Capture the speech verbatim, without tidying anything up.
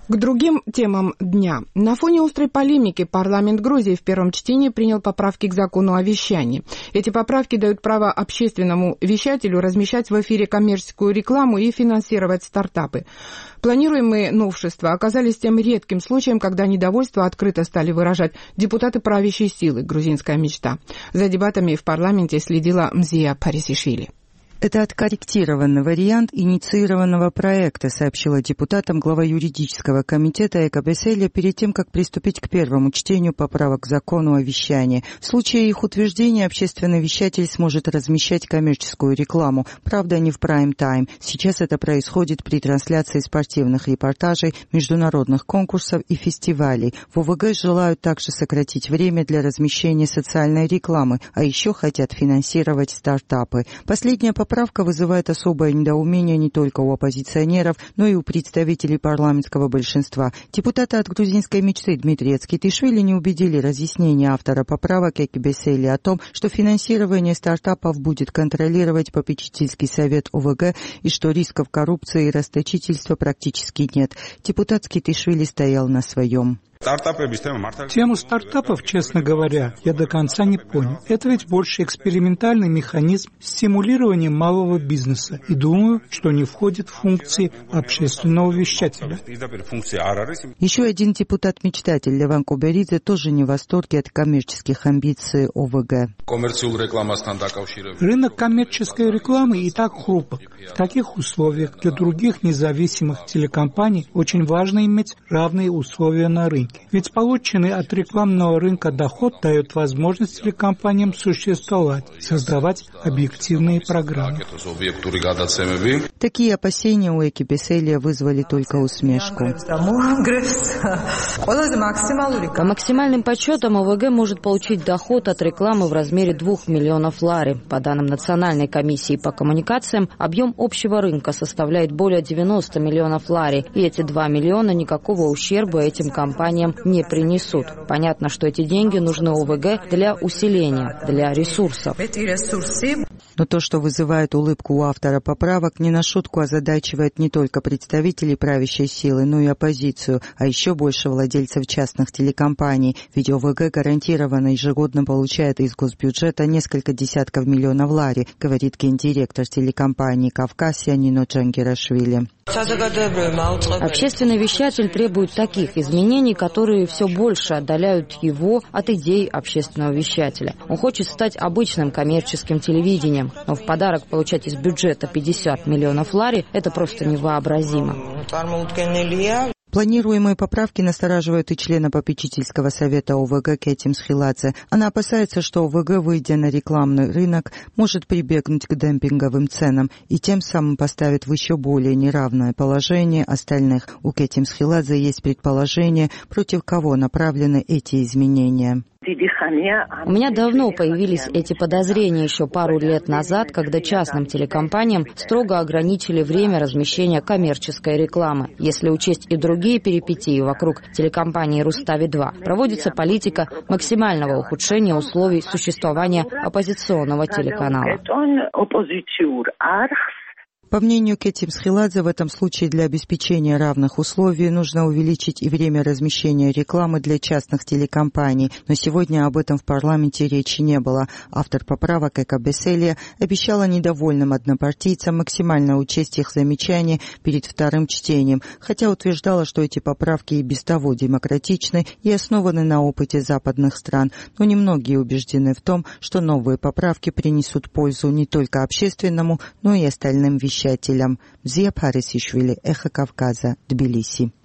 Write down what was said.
К другим темам дня. На фоне острой полемики парламент Грузии в первом чтении принял поправки к закону о вещании. Эти поправки дают право общественному вещателю размещать в эфире коммерческую рекламу и финансировать стартапы. Планируемые новшества оказались тем редким случаем, когда недовольство открыто стали выражать депутаты правящей силы «Грузинская мечта». За дебатами в парламенте следила Мзия Парисишвили. Это откорректированный вариант инициированного проекта, сообщила депутатам глава юридического комитета Эка Беселия перед тем, как приступить к первому чтению поправок к закону о вещании. В случае их утверждения общественный вещатель сможет размещать коммерческую рекламу, правда, не в прайм-тайм. Сейчас это происходит при трансляции спортивных репортажей, международных конкурсов и фестивалей. В ОВГ желают также сократить время для размещения социальной рекламы, а еще хотят финансировать стартапы. Последняя поправка Поправка вызывает особое недоумение не только у оппозиционеров, но и у представителей парламентского большинства. Депутаты от грузинской мечты Дмитрий Эцкитишвили не убедили разъяснения автора поправок Эки Беселии о том, что финансирование стартапов будет контролировать попечительский совет ОВГ и что рисков коррупции и расточительства практически нет. Депутат Эцкитишвили стоял на своем. Тему стартапов, честно говоря, я до конца не понял. Это ведь больше экспериментальный механизм стимулирования малого бизнеса. И думаю, что не входит в функции общественного вещателя. Еще один депутат-мечтатель Леван Куберидзе тоже не в восторге от коммерческих амбиций ОВГ. Рынок коммерческой рекламы и так хрупок. В таких условиях для других независимых телекомпаний очень важно иметь равные условия на рынке. Ведь полученный от рекламного рынка доход дает возможность телекомпаниям существовать, создавать объективные программы. Такие опасения у Эки Беселия вызвали только усмешку. По максимальным подсчетам ОВГ может получить доход от рекламы в размере двух миллионов лари. По данным Национальной комиссии по коммуникациям, объем общего рынка составляет более девяносто миллионов лари, и эти два миллиона никакого ущерба этим компаниям не принесут. Понятно, что эти деньги нужны ОВГ для усиления, для ресурсов. Но то, что вызывает улыбку у автора поправок, не на шутку озадачивает не только представителей правящей силы, но и оппозицию, а еще больше владельцев частных телекомпаний. Ведь ОВГ гарантированно ежегодно получает из госбюджета несколько десятков миллионов лари, говорит гендиректор телекомпании «Кавказ» Нино Джангирашвили. Общественный вещатель требует таких изменений, которые все больше отдаляют его от идей общественного вещателя. Он хочет стать обычным коммерческим телевидением, но в подарок получать из бюджета пятьдесят миллионов лари – это просто невообразимо. Планируемые поправки настораживают и члена попечительского совета ОВГ Кетим Схиладзе. Она опасается, что ОВГ, выйдя на рекламный рынок, может прибегнуть к демпинговым ценам и тем самым поставит в еще более неравное положение остальных. У Кетим Схиладзе есть предположение, против кого направлены эти изменения. У меня давно появились эти подозрения еще пару лет назад, когда частным телекомпаниям строго ограничили время размещения коммерческой рекламы. Если учесть и другие перипетии вокруг телекомпании Рустави два, проводится политика максимального ухудшения условий существования оппозиционного телеканала. По мнению Кетим Схиладзе, в этом случае для обеспечения равных условий нужно увеличить и время размещения рекламы для частных телекомпаний. Но сегодня об этом в парламенте речи не было. Автор поправок Эка Беселия обещала недовольным однопартийцам максимально учесть их замечания перед вторым чтением, хотя утверждала, что эти поправки и без того демократичны и основаны на опыте западных стран. Но немногие убеждены в том, что новые поправки принесут пользу не только общественному, но и остальным вещателям. Мзия Парисишвили, Эхо Кавказа, Тбилиси.